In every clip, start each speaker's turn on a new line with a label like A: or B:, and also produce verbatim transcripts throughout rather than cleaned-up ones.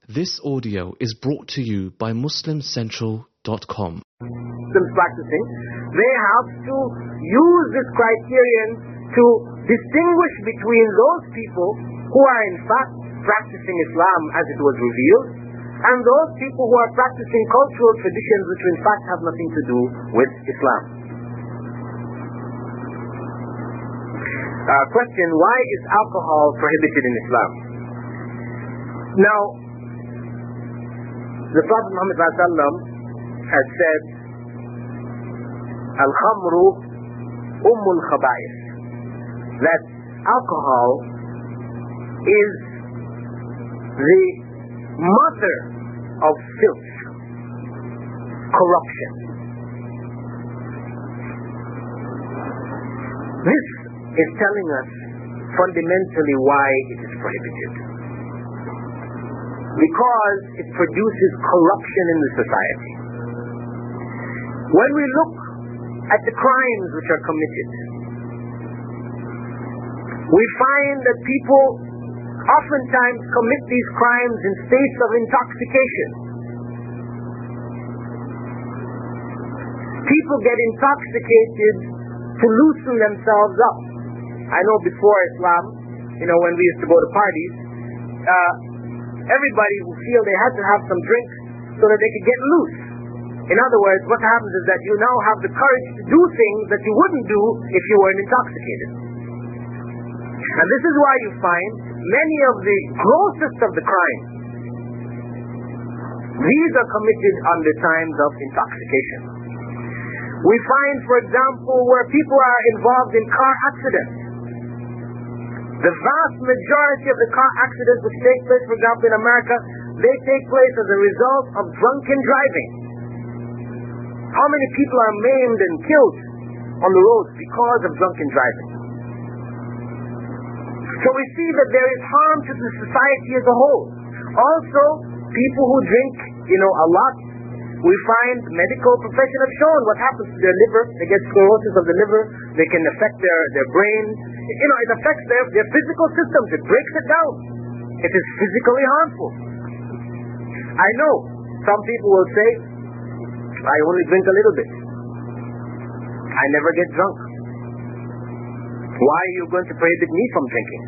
A: This audio is brought to you by Muslim Central dot com.
B: Muslims practicing, they have to use this criterion to distinguish between those people who are in fact practicing Islam as it was revealed, and those people who are practicing cultural traditions which in fact have nothing to do with Islam. Uh, question, why is alcohol prohibited in Islam? Now, the Prophet Muhammad has said, Al-Khamru Ummul Khaba'is, that alcohol is the mother of filth, corruption. This is telling us fundamentally why it is prohibited. Because it produces corruption in the society. When we look at the crimes which are committed, we find that people oftentimes commit these crimes in states of intoxication. People get intoxicated to loosen themselves up. I know before Islam, you know, when we used to go to parties, uh, everybody would feel they had to have some drink so that they could get loose. In other words, what happens is that you now have the courage to do things that you wouldn't do if you weren't intoxicated. And this is why you find many of the grossest of the crimes, these are committed under times of intoxication. We find, for example, where people are involved in car accidents. The vast majority of the car accidents which take place, for example, in America, they take place as a result of drunken driving. How many people are maimed and killed on the roads because of drunken driving? So we see that there is harm to the society as a whole. Also, people who drink, you know, a lot, we find medical profession have shown what happens to their liver. They get sclerosis of the liver. They can affect their, their brain. You know, it affects their, their physical systems. It breaks it down. It is physically harmful. I know some people will say, I only drink a little bit. I never get drunk. Why are you going to prohibit me from drinking?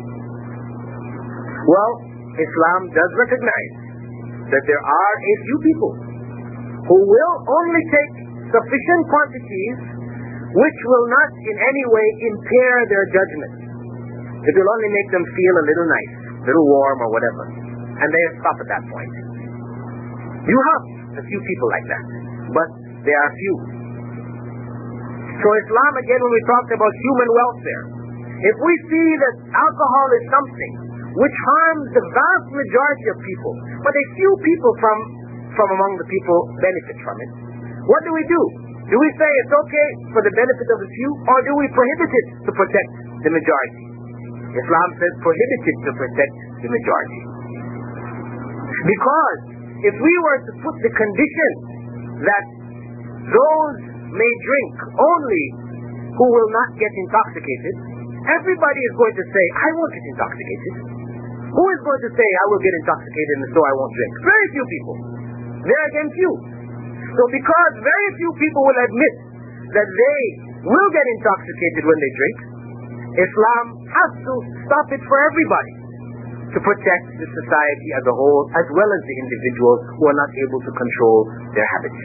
B: Well, Islam does recognize that there are a few people who will only take sufficient quantities which will not in any way impair their judgment. It will only make them feel a little nice, a little warm or whatever. And they stop at that point. You have a few people like that, but they are few. So Islam, again, when we talked about human welfare, if we see that alcohol is something which harms the vast majority of people, but a few people from, from among the people benefit from it, what do we do? Do we say it's okay for the benefit of the few, or do we prohibit it to protect the majority? Islam says prohibit it to protect the majority. Because if we were to put the condition that those may drink only who will not get intoxicated, everybody is going to say, I won't get intoxicated. Who is going to say, I will get intoxicated and so I won't drink? Very few people. There again, few. So because very few people will admit that they will get intoxicated when they drink, Islam has to stop it for everybody to protect the society as a whole, as well as the individuals who are not able to control their habits.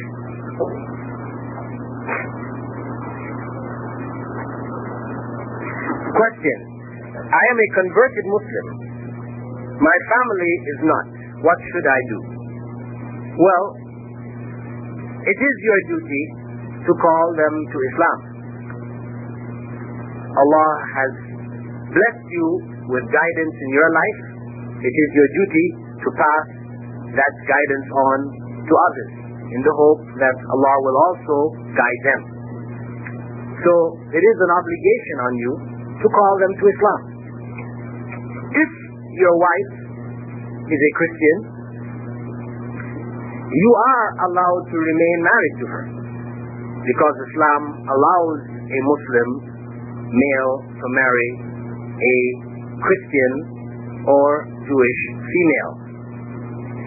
B: Question. I am a converted Muslim. My family is not. What should I do? Well, it is your duty to call them to Islam. Allah has blessed you with guidance in your life. It is your duty to pass that guidance on to others in the hope that Allah will also guide them. So it is an obligation on you to call them to Islam. If your wife is a Christian, you are allowed to remain married to her, because Islam allows a Muslim male to marry a Christian or Jewish female.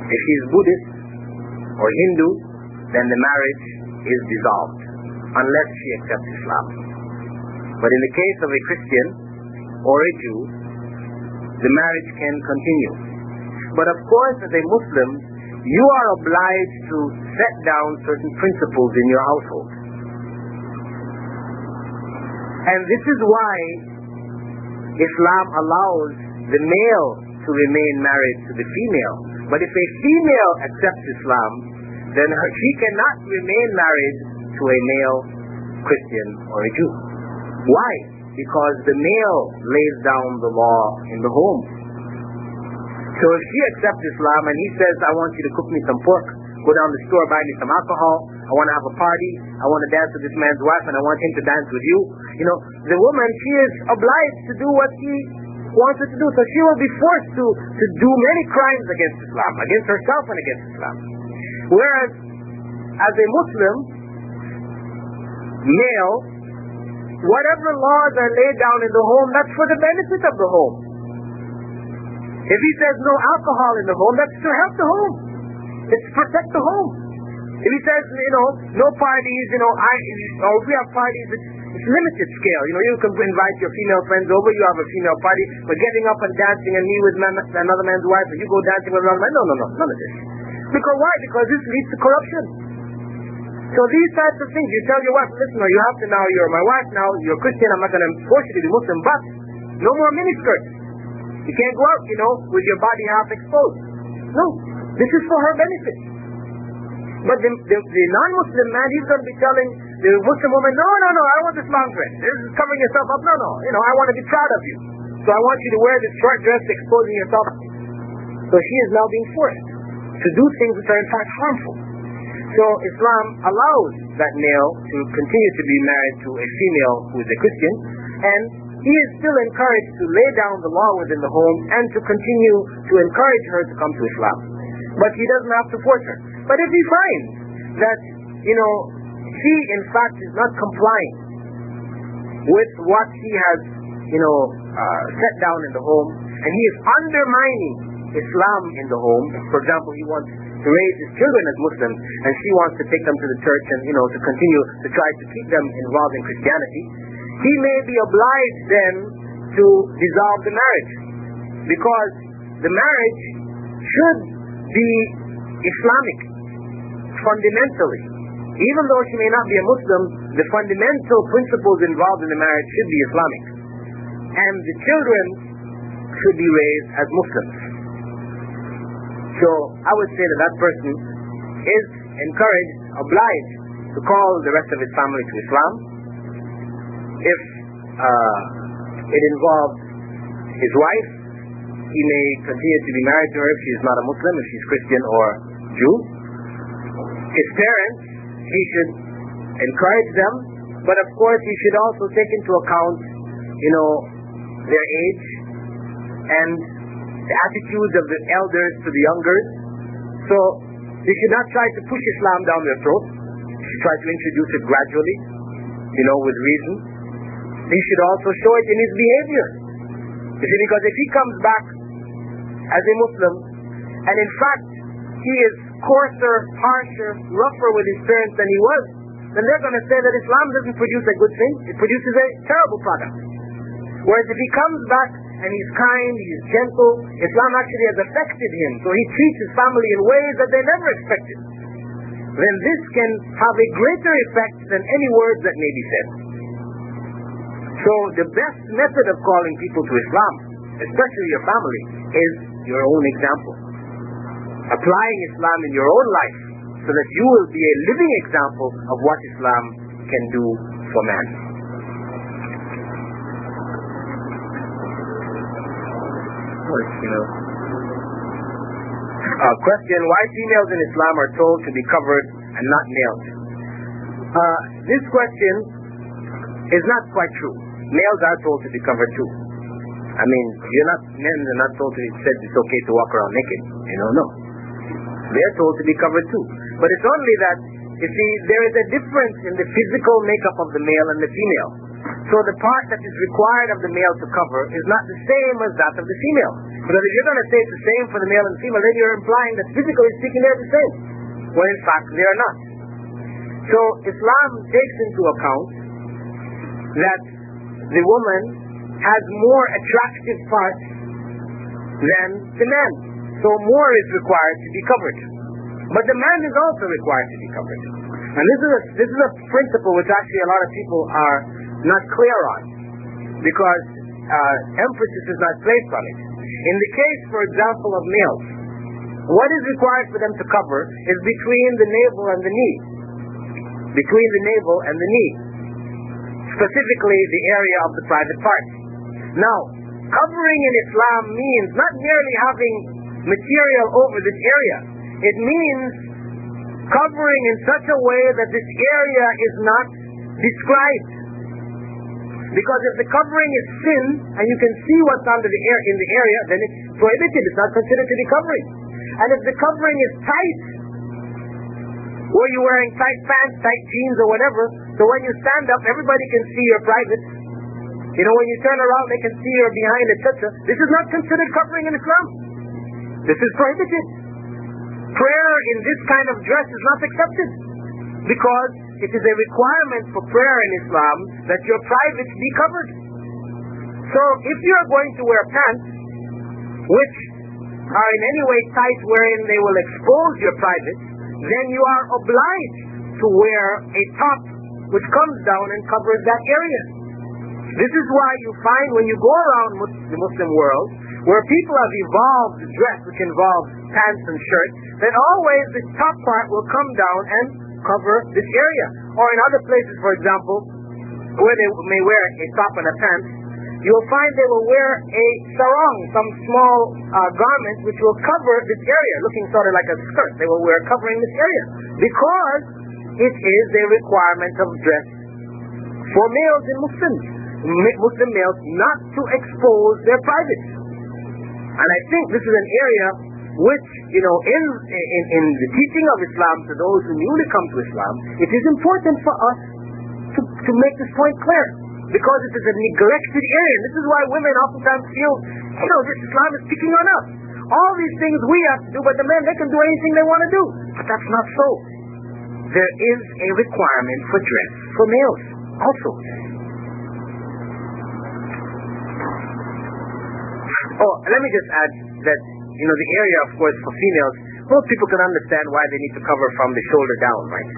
B: If she is Buddhist or Hindu, then the marriage is dissolved, unless she accepts Islam. But in the case of a Christian or a Jew, the marriage can continue. But of course, as a Muslim, you are obliged to set down certain principles in your household. And this is why Islam allows the male to remain married to the female. But if a female accepts Islam, then her, she cannot remain married to a male Christian or a Jew. Why? Because the male lays down the law in the home. So if she accepts Islam and he says, I want you to cook me some pork, go down to the store, buy me some alcohol, I want to have a party, I want to dance with this man's wife, and I want him to dance with you. You know, the woman, she is obliged to do what he wants her to do. So she will be forced to, to do many crimes against Islam, against herself and against Islam. Whereas, as a Muslim, male, whatever laws are laid down in the home, that's for the benefit of the home. If he says no alcohol in the home, that's to help the home. It's to protect the home. If he says, you know, no parties, you know, I, or if we have parties, it's, it's limited scale. You know, you can invite your female friends over, you have a female party, but getting up and dancing and me with man, another man's wife, or you go dancing with another man, no, no, no, none of this. Because why? Because this leads to corruption. So these types of things, you tell your wife, listen, you have to now, you're my wife now, you're a Christian, I'm not going to force you to be Muslim, but no more miniskirts. You can't go out, you know, with your body half exposed. No, this is for her benefit. But the, the, the non-Muslim man, he's going to be telling the Muslim woman, no, no, no, I want this long dress. This is covering yourself up. No, no, you know, I want to be proud of you. So I want you to wear this short dress exposing yourself. So she is now being forced to do things which are in fact harmful. So Islam allows that male to continue to be married to a female who is a Christian, and he is still encouraged to lay down the law within the home and to continue to encourage her to come to Islam. But he doesn't have to force her. But if he finds that, you know, she in fact is not complying with what he has, you know, uh, set down in the home, and he is undermining Islam in the home, for example, he wants to raise his children as Muslims, and she wants to take them to the church and, you know, to continue to try to keep them involved in Christianity, he may be obliged then to dissolve the marriage, because the marriage should be Islamic fundamentally. Even though she may not be a Muslim, the fundamental principles involved in the marriage should be Islamic, and the children should be raised as Muslims. So I would say that that person is encouraged, obliged to call the rest of his family to Islam. If uh, it involves his wife, he may continue to be married to her if she is not a Muslim, if she's Christian or Jew. His parents, he should encourage them, but of course he should also take into account, you know, their age and the attitudes of the elders to the youngers. So they should not try to push Islam down their throat. They should try to introduce it gradually, you know, with reason. He should also show it in his behavior. You see, because if he comes back as a Muslim, and in fact he is coarser, harsher, rougher with his parents than he was, then they're going to say that Islam doesn't produce a good thing, it produces a terrible product. Whereas if he comes back and he's kind, he's gentle, Islam actually has affected him, so he treats his family in ways that they never expected, then this can have a greater effect than any words that may be said. So the best method of calling people to Islam, especially your family, is your own example. Applying Islam in your own life, so that you will be a living example of what Islam can do for man. You know. Uh, question, why females in Islam are told to be covered and not males? Uh, this question is not quite true. Males are told to be covered too. I mean, you're not, men are not told to be said it's okay to walk around naked. You know, no. They're told to be covered too. But it's only that, you see, there is a difference in the physical makeup of the male and the female. So the part that is required of the male to cover is not the same as that of the female. Because if you're going to say it's the same for the male and the female, then you're implying that physically speaking they're the same, when in fact they are not. So Islam takes into account that the woman has more attractive parts than the man. So more is required to be covered. But the man is also required to be covered. And this is a, this is a principle which actually a lot of people are not clear on, because uh, emphasis is not placed on it. In the case, for example, of males, what is required for them to cover is between the navel and the knee. Between the navel and the knee. Specifically the area of the private parts. Now, covering in Islam means not merely having material over this area. It means covering in such a way that this area is not described. Because if the covering is thin and you can see what's under the air in the area, then it's prohibited. It's not considered to be covering. And if the covering is tight, where you're wearing tight pants, tight jeans or whatever, so when you stand up, everybody can see your privates. You know, when you turn around, they can see your behind, et cetera. This is not considered covering in Islam. This is prohibited. Prayer in this kind of dress is not accepted, because it is a requirement for prayer in Islam that your privates be covered. So if you are going to wear pants which are in any way tight wherein they will expose your privates, then you are obliged to wear a top which comes down and covers that area. This is why you find when you go around the Muslim world, where people have evolved the dress which involves pants and shirts, then always the top part will come down and cover this area. Or in other places, for example, where they may wear a top and a pant, you will find they will wear a sarong, some small uh, garment which will cover this area, looking sort of like a skirt. They will wear covering this area, because it is a requirement of dress for males and Muslims, Muslim males, not to expose their privates. And I think this is an area which, you know, in, in, in the teaching of Islam to those who newly come to Islam, it is important for us to, to make this point clear, because it is a neglected area. And this is why women oftentimes feel, you know, this Islam is picking on us. All these things we have to do, but the men, they can do anything they want to do. But that's not so. There is a requirement for dress for males also. Oh, let me just add that, you know, the area, of course, for females, most people can understand why they need to cover from the shoulder down, right?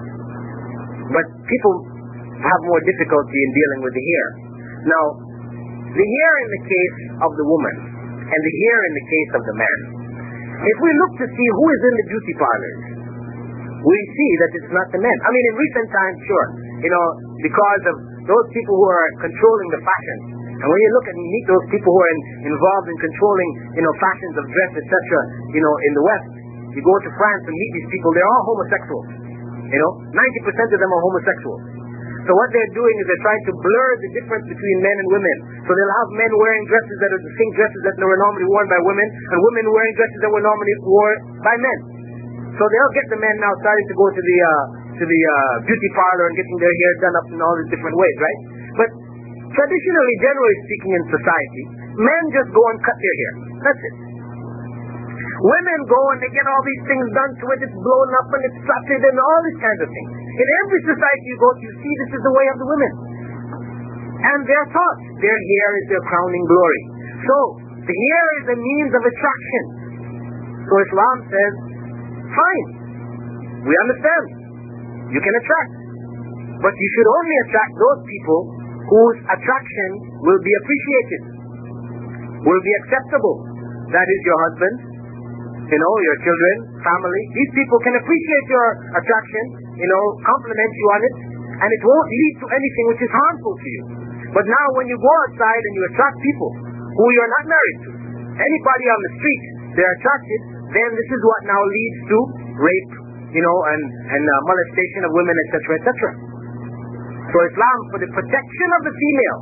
B: But people have more difficulty in dealing with the hair. Now, the hair in the case of the woman and the hair in the case of the man, if we look to see who is in the beauty parlors, we see that it's not the men. I mean, in recent times, sure, you know, because of those people who are controlling the fashion. And when you look and meet those people who are in, involved in controlling, you know, fashions of dress, et cetera, you know, in the West, you go to France and meet these people, they're all homosexuals. You know, ninety percent of them are homosexuals. So what they're doing is they're trying to blur the difference between men and women. So they'll have men wearing dresses that are the same dresses that were normally worn by women, and women wearing dresses that were normally worn by men. So they'll get the men now starting to go to the uh, to the uh, beauty parlor and getting their hair done up in all these different ways, right? But traditionally, generally speaking in society, men just go and cut their hair. That's it. Women go and they get all these things done to it, it's blown up and it's plaited and all these kinds of things. In every society you go to, you see this is the way of the women. And they're taught their hair is their crowning glory. So, the hair is a means of attraction. So Islam says, fine, we understand. You can attract. But you should only attract those people whose attraction will be appreciated, will be acceptable. That is your husband, you know, your children, family. These people can appreciate your attraction, you know, compliment you on it, and it won't lead to anything which is harmful to you. But now when you go outside and you attract people who you're not married to, anybody on the street, they're attracted, then this is what now leads to rape, you know, and, and uh, molestation of women, et cetera, et cetera. So Islam, for the protection of the female,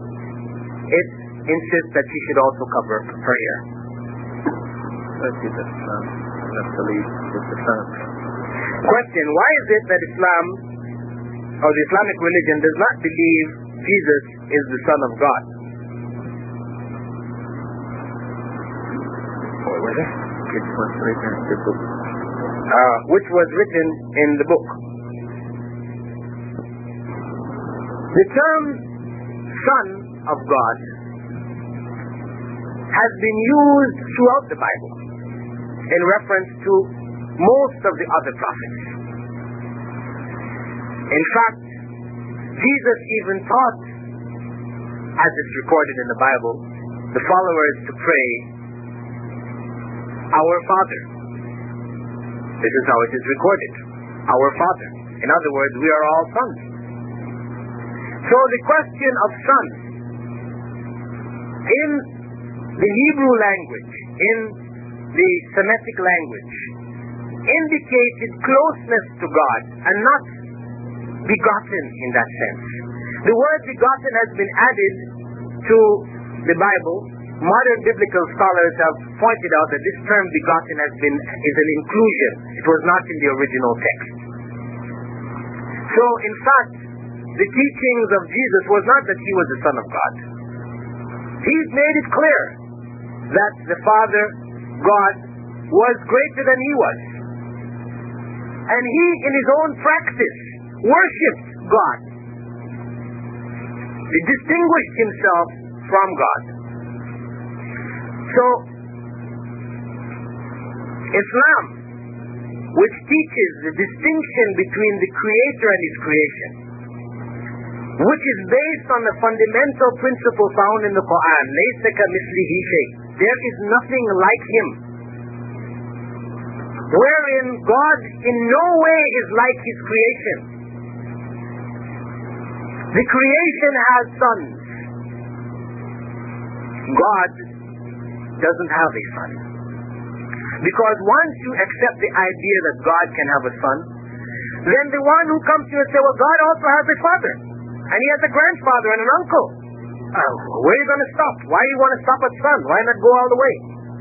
B: it insists that she should also cover her hair. Question: why is it that Islam, or the Islamic religion, does not believe Jesus is the Son of God? Which was written in the book. Uh, which was written in the book. The term Son of God has been used throughout the Bible in reference to most of the other prophets. In fact, Jesus even taught, as it's recorded in the Bible, the followers to pray, Our Father. This is how it is recorded. Our Father. In other words, we are all sons. So the question of son in the Hebrew language, in the Semitic language, indicated closeness to God and not begotten in that sense. The word begotten has been added to the Bible. Modern biblical scholars have pointed out that this term begotten has been is an inclusion. It was not in the original text. So in fact, the teachings of Jesus was not that he was the Son of God. He's made it clear that the Father, God, was greater than he was. And he, in his own practice, worshipped God. He distinguished himself from God. So, Islam, which teaches the distinction between the Creator and his creation, which is based on the fundamental principle found in the Quran, لَيْسَ كَمِثْلِهِ شَيْءٍ, there is nothing like him, wherein God in no way is like his creation. The creation has sons. God doesn't have a son. Because once you accept the idea that God can have a son, then the one who comes to you and says, well, God also has a father, and he has a grandfather and an uncle. Uh, where are you going to stop? Why do you want to stop at son? Why not go all the way?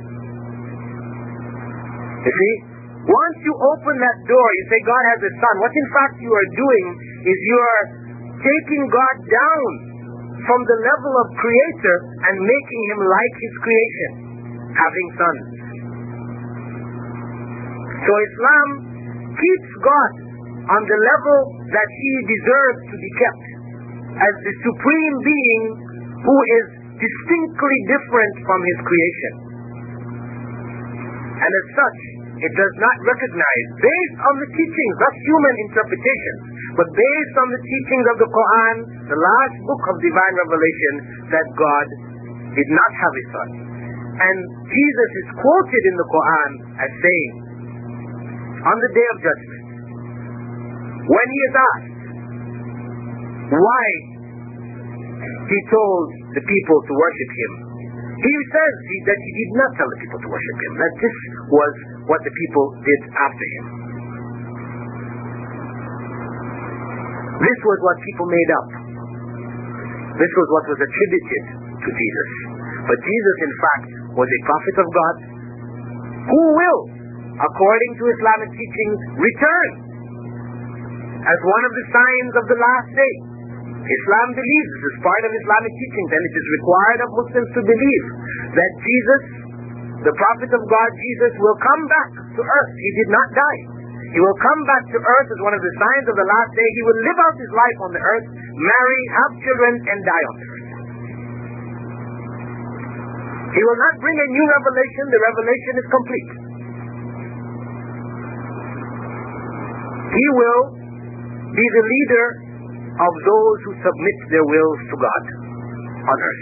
B: You see, once you open that door, you say God has a son. What in fact you are doing is you are taking God down from the level of creator and making him like his creation, having sons. So Islam keeps God on the level that he deserves to be kept, as the supreme being who is distinctly different from his creation. And as such, it does not recognize, based on the teachings, not human interpretations, but based on the teachings of the Quran, the last book of divine revelation, that God did not have a son. And Jesus is quoted in the Quran as saying, on the day of judgment, when he is asked why he told the people to worship him, he says that he did not tell the people to worship him, that this was what the people did after him. This was what people made up. This was what was attributed to Jesus. But Jesus, in fact, was a prophet of God who will, according to Islamic teachings, return as one of the signs of the last day. Islam believes, this is part of Islamic teachings, and it is required of Muslims to believe that Jesus, the prophet of God, Jesus, will come back to earth. He did not die. He will come back to earth as one of the signs of the last day. He will live out his life on the earth, marry, have children, and die on the earth. He will not bring a new revelation. The revelation is complete. He will be the leader of those who submit their wills to God on earth.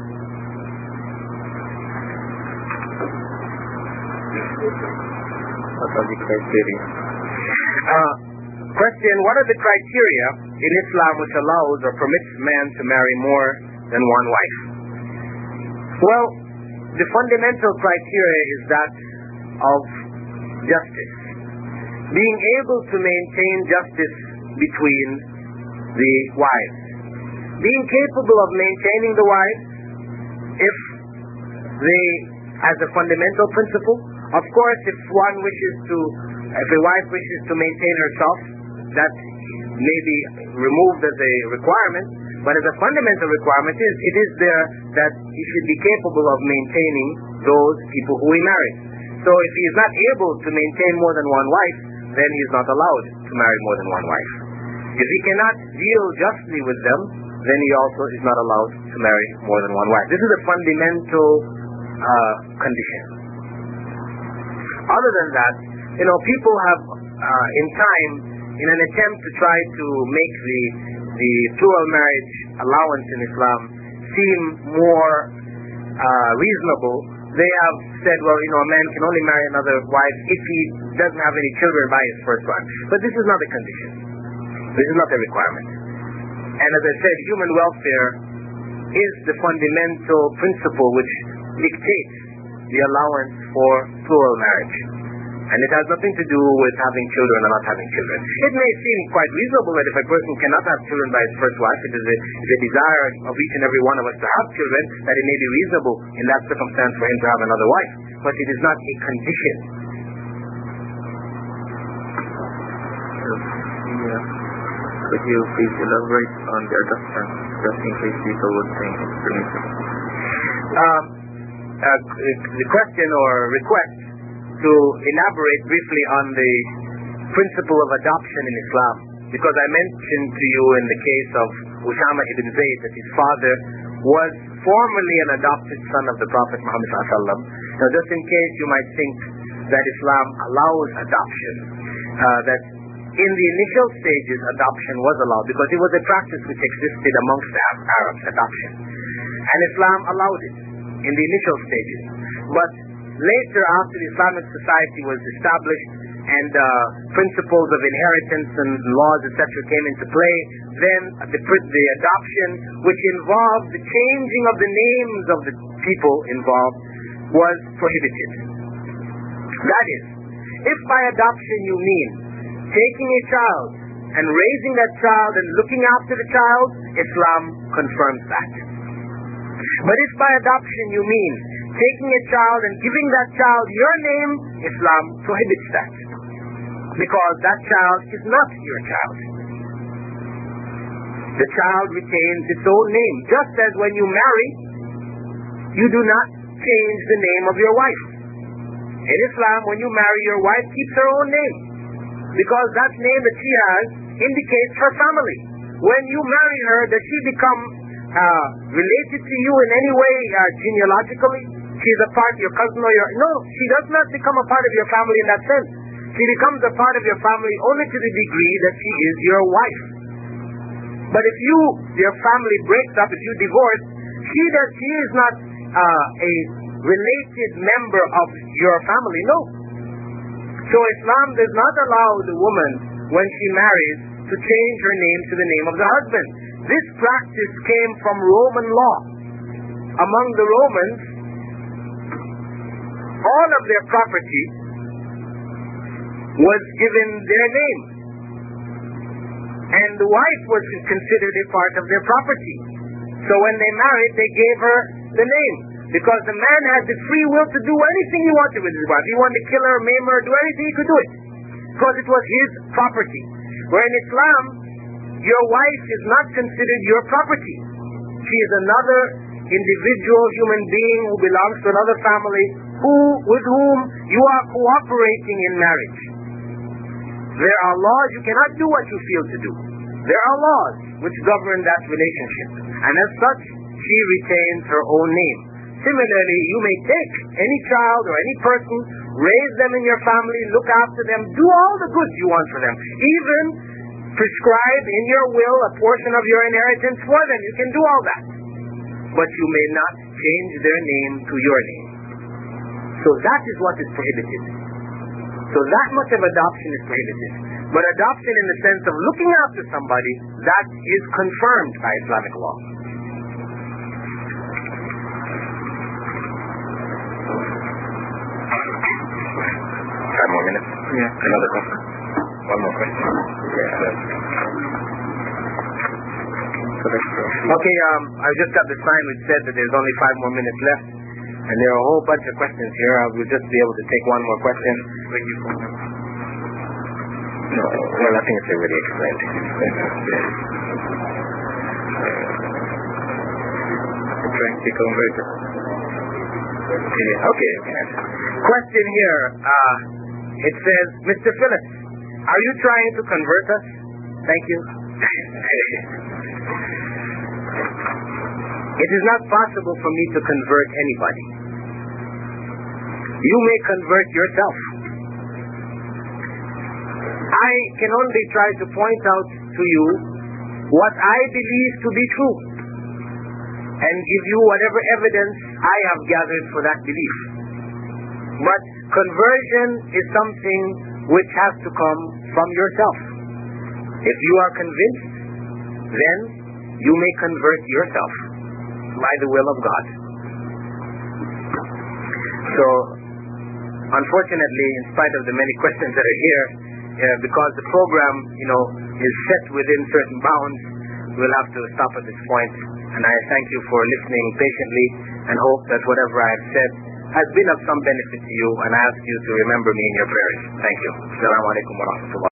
C: What are the criteria?
B: Uh, question, what are the criteria in Islam which allows or permits man to marry more than one wife? Well, the fundamental criteria is that of justice. Being able to maintain justice between the wives. Being capable of maintaining the wives if they, as a fundamental principle. Of course, if one wishes to, if a wife wishes to maintain herself, that may be removed as a requirement, but as a fundamental requirement is, it is there that he should be capable of maintaining those people who he marries. So if he is not able to maintain more than one wife, then he is not allowed to marry more than one wife. If he cannot deal justly with them, then he also is not allowed to marry more than one wife. This is a fundamental uh, condition. Other than that, you know, people have, uh, in time, in an attempt to try to make the the plural marriage allowance in Islam seem more uh, reasonable, they have said, well, you know, a man can only marry another wife if he doesn't have any children by his first wife. But this is not a condition. This is not a requirement. And as I said, human welfare is the fundamental principle which dictates the allowance for plural marriage. And it has nothing to do with having children or not having children. It may seem quite reasonable that if a person cannot have children by his first wife, it is a, a desire of each and every one of us to have children, that it may be reasonable in that circumstance for him to have another wife. But it is not a condition.
C: Yeah. Could you please elaborate on the adoption, just in case people would think it's permissible?
B: Um, uh, the question or request to elaborate briefly on the principle of adoption in Islam, because I mentioned to you in the case of Usama ibn Zayd that his father was formerly an adopted son of the Prophet Muhammad sallallahu alaihi wasallam. Now, just in case you might think that Islam allows adoption, uh, that in the initial stages adoption was allowed because it was a practice which existed amongst the Arabs, adoption, and Islam allowed it in the initial stages. But later, after the Islamic society was established and uh, principles of inheritance and laws, et cetera, came into play, then the, the adoption, which involved the changing of the names of the people involved, was prohibited. That is, if by adoption you mean taking a child and raising that child and looking after the child, Islam confirms that. But if by adoption you mean taking a child and giving that child your name, Islam prohibits that. Because that child is not your child. The child retains its own name. Just as when you marry, you do not change the name of your wife. In Islam, when you marry, your wife keeps her own name. Because that name that she has indicates her family. When you marry her, does she become uh, related to you in any way uh, genealogically? She's a part of your cousin or your... No, she does not become a part of your family in that sense. She becomes a part of your family only to the degree that she is your wife. But if you, your family breaks up, if you divorce, she does, she is not uh, a related member of your family, no. So Islam does not allow the woman, when she marries, to change her name to the name of the husband. This practice came from Roman law. Among the Romans, all of their property was given their name, and the wife was considered a part of their property. So when they married, they gave her the name, because the man had the free will to do anything he wanted with his wife. He wanted to kill her, maim her, do anything he could do it, because it was his property. Where in Islam, your wife is not considered your property. She is another individual human being who belongs to another family, who with whom you are cooperating in marriage. There are laws. You cannot do what you feel to do. There are laws which govern that relationship, and as such, she retains her own name. Similarly, you may take any child or any person, raise them in your family, look after them, do all the good you want for them, even prescribe in your will a portion of your inheritance for them. You can do all that. But you may not change their name to your name. So that is what is prohibited. So that much of adoption is prohibited. But adoption in the sense of looking after somebody, that is confirmed by Islamic law. Five more minutes?
C: Yeah.
B: Another question? One more question? Yeah. Okay, um, I just got the sign which said that there's only five more minutes left. And there are a whole bunch of questions here. I will just be able to take one more question. No, well, I think it's already explained.
C: I'm trying to convert it.
B: Okay. Question here. Uh, it says, Mister Phillips, are you trying to convert us? Thank you. It is not possible for me to convert anybody. You may convert yourself. I can only try to point out to you what I believe to be true and give you whatever evidence I have gathered for that belief. But conversion is something which has to come from yourself. If you are convinced, then you may convert yourself by the will of God. So, unfortunately, in spite of the many questions that are here, uh, because the program, you know, is set within certain bounds, we'll have to stop at this point. And I thank you for listening patiently and hope that whatever I have said has been of some benefit to you, and I ask you to remember me in your prayers. Thank you. Assalamu alaikum wa rahmatullah.